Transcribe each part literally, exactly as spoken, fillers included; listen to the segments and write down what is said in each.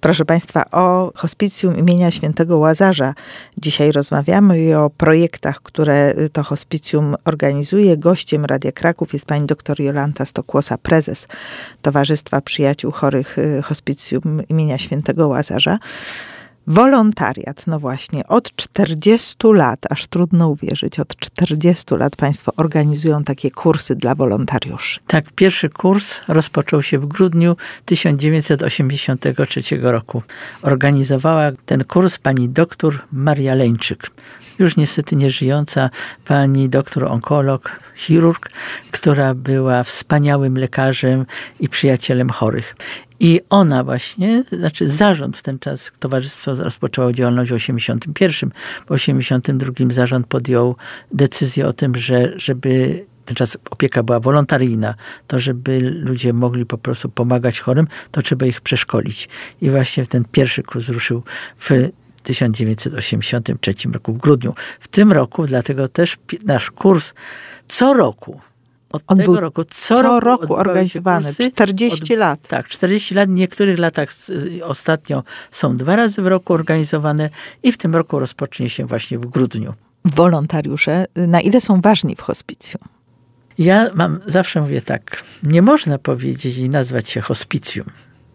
Proszę Państwa, o hospicjum imienia Świętego Łazarza dzisiaj rozmawiamy i o projektach, które to hospicjum organizuje. Gościem Radia Kraków jest pani dr Jolanta Stokłosa, prezes Towarzystwa Przyjaciół Chorych Hospicjum imienia Świętego Łazarza. Wolontariat, no właśnie, od czterdziestu lat, aż trudno uwierzyć, od czterdziestu lat Państwo organizują takie kursy dla wolontariuszy. Tak, pierwszy kurs rozpoczął się w grudniu tysiąc dziewięćset osiemdziesiątego trzeciego roku. Organizowała ten kurs pani doktor Maria Leńczyk. Już niestety nieżyjąca pani doktor onkolog, chirurg, która była wspaniałym lekarzem i przyjacielem chorych. I ona właśnie, znaczy zarząd w ten czas, towarzystwo rozpoczęło działalność w osiemdziesiątym pierwszym. W osiemdziesiątym drugim zarząd podjął decyzję o tym, że żeby ten czas opieka była wolontaryjna, to żeby ludzie mogli po prostu pomagać chorym, to trzeba ich przeszkolić. I właśnie ten pierwszy kurs ruszył w tysiąc dziewięćset osiemdziesiątym trzecim roku w grudniu. W tym roku, dlatego też nasz kurs co roku, od On tego był roku, co, co roku, roku organizowany, kursy, czterdzieści od, lat. Tak, czterdzieści lat. W niektórych latach ostatnio są dwa razy w roku organizowane i w tym roku rozpocznie się właśnie w grudniu. Wolontariusze, na ile są ważni w hospicjum? Ja mam, zawsze mówię tak, nie można powiedzieć i nazwać się hospicjum.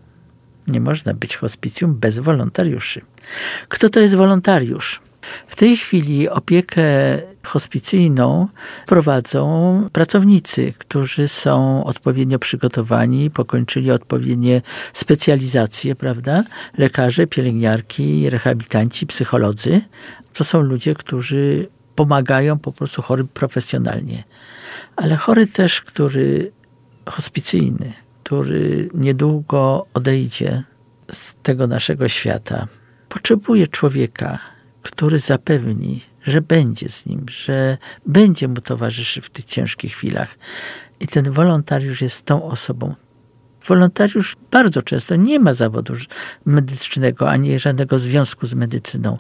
Nie można być hospicjum bez wolontariuszy. Kto to jest wolontariusz? W tej chwili opiekę hospicyjną prowadzą pracownicy, którzy są odpowiednio przygotowani, pokończyli odpowiednie specjalizacje, prawda? Lekarze, pielęgniarki, rehabilitanci, psycholodzy. To są ludzie, którzy pomagają po prostu chorym profesjonalnie. Ale chory też, który hospicyjny, który niedługo odejdzie z tego naszego świata, potrzebuje człowieka, który zapewni, że będzie z nim, że będzie mu towarzyszył w tych ciężkich chwilach. I ten wolontariusz jest tą osobą. Wolontariusz bardzo często nie ma zawodu medycznego, ani żadnego związku z medycyną,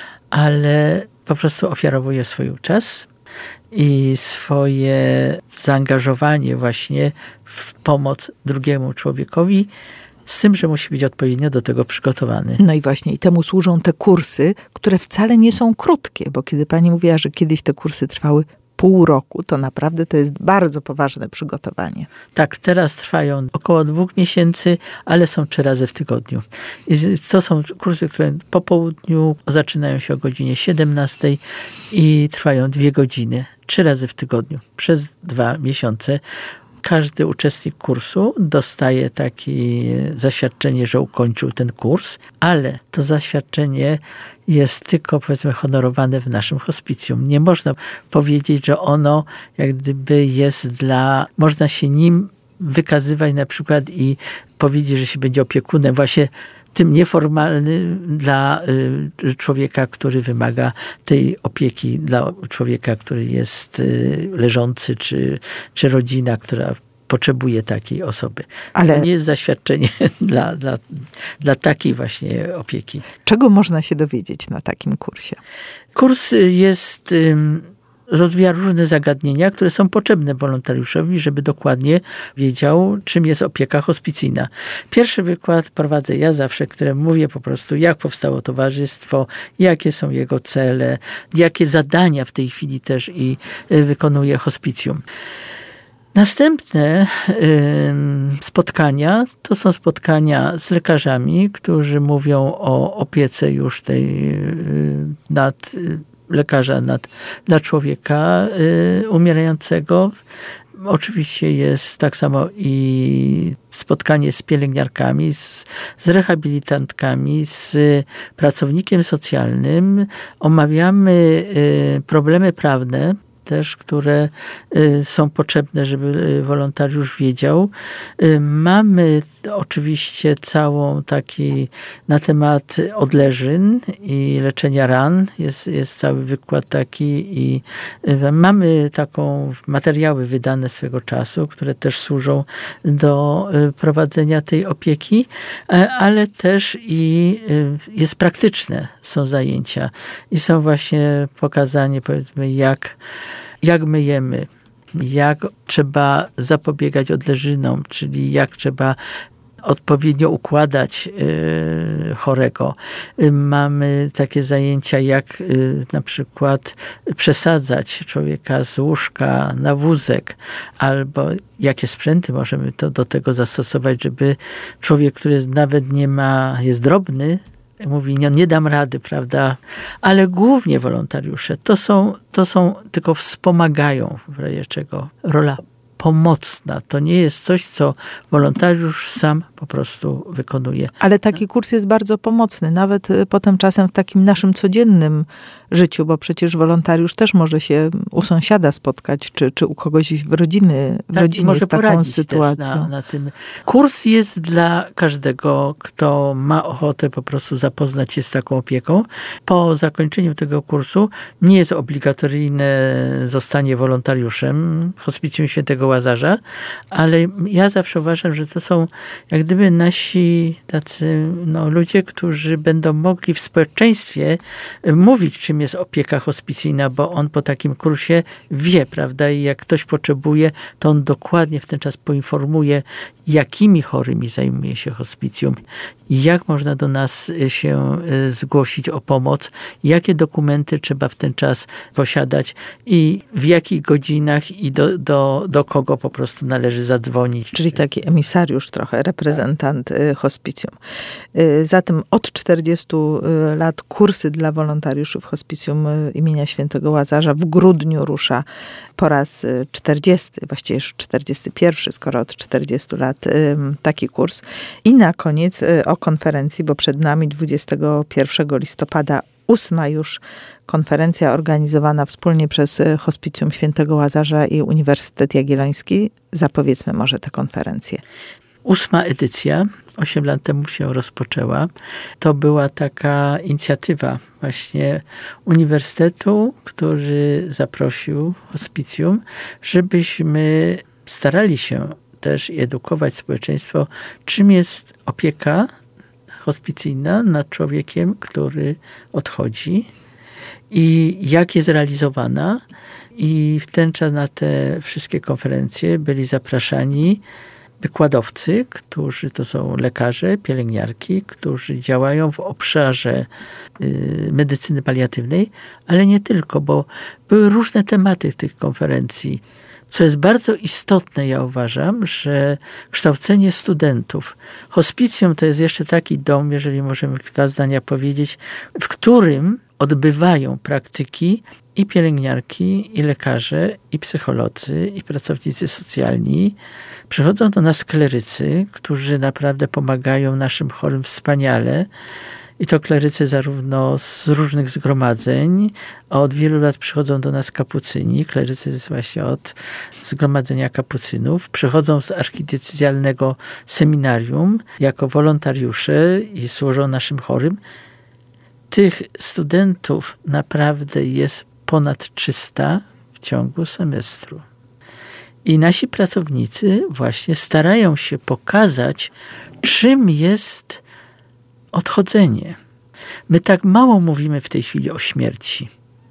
ale po prostu ofiarowuje swój czas i swoje zaangażowanie właśnie w pomoc drugiemu człowiekowi, z tym, że musi być odpowiednio do tego przygotowany. No i właśnie, i temu służą te kursy, które wcale nie są krótkie, bo kiedy pani mówiła, że kiedyś te kursy trwały pół roku, to naprawdę to jest bardzo poważne przygotowanie. Tak, teraz trwają około dwóch miesięcy, ale są trzy razy w tygodniu. I to są kursy, które po południu zaczynają się o godzinie siedemnastej i trwają dwie godziny, trzy razy w tygodniu, przez dwa miesiące. Każdy uczestnik kursu dostaje takie zaświadczenie, że ukończył ten kurs, ale to zaświadczenie jest tylko, powiedzmy, honorowane w naszym hospicjum. Nie można powiedzieć, że ono jak gdyby jest dla... Można się nim wykazywać na przykład i powiedzieć, że się będzie opiekunem właśnie tym nieformalnym dla y, człowieka, który wymaga tej opieki, dla człowieka, który jest y, leżący, czy, czy rodzina, która potrzebuje takiej osoby. Ale to nie jest zaświadczenie dla, dla, dla takiej właśnie opieki. Czego można się dowiedzieć na takim kursie? Kurs jest... Y, rozwija różne zagadnienia, które są potrzebne wolontariuszowi, żeby dokładnie wiedział, czym jest opieka hospicyjna. Pierwszy wykład prowadzę ja zawsze, którym mówię po prostu, jak powstało towarzystwo, jakie są jego cele, jakie zadania w tej chwili też i wykonuje hospicjum. Następne y, spotkania to są spotkania z lekarzami, którzy mówią o opiece już tej y, nad y, lekarza nad, dla człowieka y, umierającego. Oczywiście jest tak samo i spotkanie z pielęgniarkami, z, z rehabilitantkami, z pracownikiem socjalnym. Omawiamy y, problemy prawne też, które y, są potrzebne, żeby wolontariusz wiedział. Y, mamy oczywiście całą taki na temat odleżyn i leczenia ran. Jest, jest cały wykład taki i y, mamy taką materiały wydane swego czasu, które też służą do y, prowadzenia tej opieki, y, ale też i y, jest praktyczne, są zajęcia i są właśnie pokazanie, powiedzmy, jak jak myjemy, jak trzeba zapobiegać odleżynom, czyli jak trzeba odpowiednio układać chorego. Mamy takie zajęcia, jak na przykład przesadzać człowieka z łóżka na wózek, albo jakie sprzęty możemy to do tego zastosować, żeby człowiek, który nawet nie ma, jest drobny, mówi, nie, nie dam rady, prawda? Ale głównie wolontariusze to są, to są tylko wspomagają, w razie czego rola pomocna. To nie jest coś, co wolontariusz sam po prostu wykonuje. Ale taki kurs jest bardzo pomocny, nawet potem czasem w takim naszym codziennym życiu, bo przecież wolontariusz też może się u sąsiada spotkać, czy, czy u kogoś w, rodziny, w tak, rodzinie może z taką sytuacją. Na, na tym. Kurs jest dla każdego, kto ma ochotę po prostu zapoznać się z taką opieką. Po zakończeniu tego kursu nie jest obligatoryjne zostanie wolontariuszem Hospicjum Świętego Łazarza, ale ja zawsze uważam, że to są jak gdyby nasi tacy no, ludzie, którzy będą mogli w społeczeństwie mówić, czym jest opieka hospicyjna, bo on po takim kursie wie, prawda, i jak ktoś potrzebuje, to on dokładnie w ten czas poinformuje, jakimi chorymi zajmuje się hospicjum, jak można do nas się zgłosić o pomoc, jakie dokumenty trzeba w ten czas posiadać i w jakich godzinach i do, do, do kogo po prostu należy zadzwonić. Czyli taki emisariusz trochę, reprezentant hospicjum. Zatem od czterdziestu lat kursy dla wolontariuszy w Hospicjum imienia Świętego Łazarza. W grudniu rusza po raz czterdziesty, właściwie już czterdziesty pierwszy, skoro od czterdziestu lat taki kurs. I na koniec o konferencji, bo przed nami dwudziestego pierwszego listopada ósma już konferencja organizowana wspólnie przez Hospicjum Świętego Łazarza i Uniwersytet Jagielloński. Zapowiedzmy może tę konferencję. Ósma edycja, osiem lat temu się rozpoczęła. To była taka inicjatywa właśnie uniwersytetu, który zaprosił hospicjum, żebyśmy starali się też edukować społeczeństwo, czym jest opieka hospicyjna nad człowiekiem, który odchodzi i jak jest realizowana. I w ten czas na te wszystkie konferencje byli zapraszani wykładowcy, którzy to są lekarze, pielęgniarki, którzy działają w obszarze y, medycyny paliatywnej, ale nie tylko, bo były różne tematy tych konferencji. Co jest bardzo istotne, ja uważam, że kształcenie studentów. Hospicjum to jest jeszcze taki dom, jeżeli możemy dwa zdania powiedzieć, w którym odbywają praktyki i pielęgniarki, i lekarze, i psycholodzy, i pracownicy socjalni. Przychodzą do nas klerycy, którzy naprawdę pomagają naszym chorym wspaniale. I to klerycy zarówno z różnych zgromadzeń, a od wielu lat przychodzą do nas kapucyni. Klerycy jest właśnie od zgromadzenia kapucynów. Przychodzą z archidiecezjalnego seminarium jako wolontariusze i służą naszym chorym. Tych studentów naprawdę jest ponad trzysta w ciągu semestru. I nasi pracownicy właśnie starają się pokazać, czym jest odchodzenie. My tak mało mówimy w tej chwili o śmierci.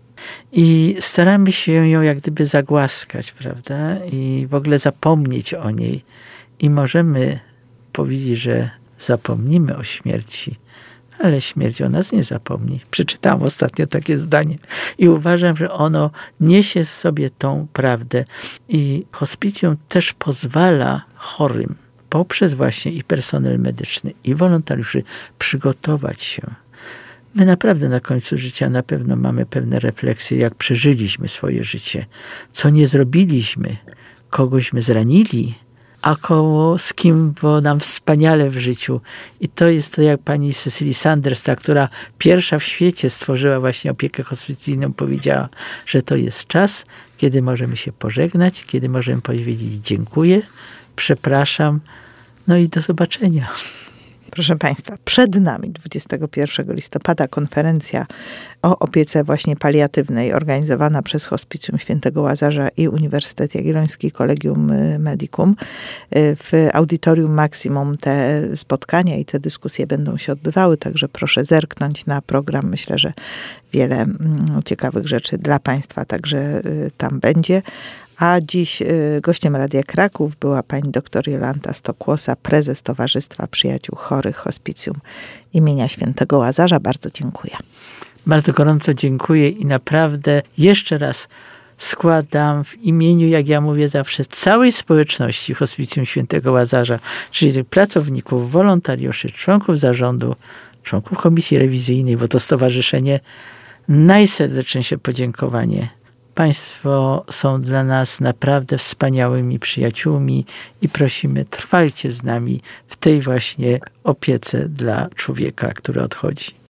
I staramy się ją jak gdyby zagłaskać, prawda? I w ogóle zapomnieć o niej. I możemy powiedzieć, że zapomnimy o śmierci, ale śmierć o nas nie zapomni. Przeczytałam ostatnio takie zdanie i uważam, że ono niesie w sobie tą prawdę. I hospicjum też pozwala chorym poprzez właśnie i personel medyczny, i wolontariuszy przygotować się. My naprawdę na końcu życia na pewno mamy pewne refleksje, jak przeżyliśmy swoje życie, co nie zrobiliśmy, kogośmy zranili, a koło z kim było nam wspaniale w życiu. I to jest to, jak pani Cecily Sanders, ta, która pierwsza w świecie stworzyła właśnie opiekę hospicyjną, powiedziała, że to jest czas, kiedy możemy się pożegnać, kiedy możemy powiedzieć dziękuję, przepraszam, no i do zobaczenia. Proszę Państwa, przed nami dwudziestego pierwszego listopada konferencja o opiece właśnie paliatywnej organizowana przez Hospicjum Świętego Łazarza i Uniwersytet Jagielloński Collegium Medicum. W Auditorium Maximum te spotkania i te dyskusje będą się odbywały, także proszę zerknąć na program. Myślę, że wiele ciekawych rzeczy dla Państwa także tam będzie. A dziś gościem Radia Kraków była pani dr Jolanta Stokłosa, prezes Towarzystwa Przyjaciół Chorych Hospicjum imienia Świętego Łazarza. Bardzo dziękuję. Bardzo gorąco dziękuję i naprawdę jeszcze raz składam w imieniu, jak ja mówię zawsze, całej społeczności Hospicjum Świętego Łazarza, czyli tych pracowników, wolontariuszy, członków zarządu, członków komisji rewizyjnej, bo to stowarzyszenie, najserdeczniejsze podziękowanie. Państwo są dla nas naprawdę wspaniałymi przyjaciółmi i prosimy, trwajcie z nami w tej właśnie opiece dla człowieka, który odchodzi.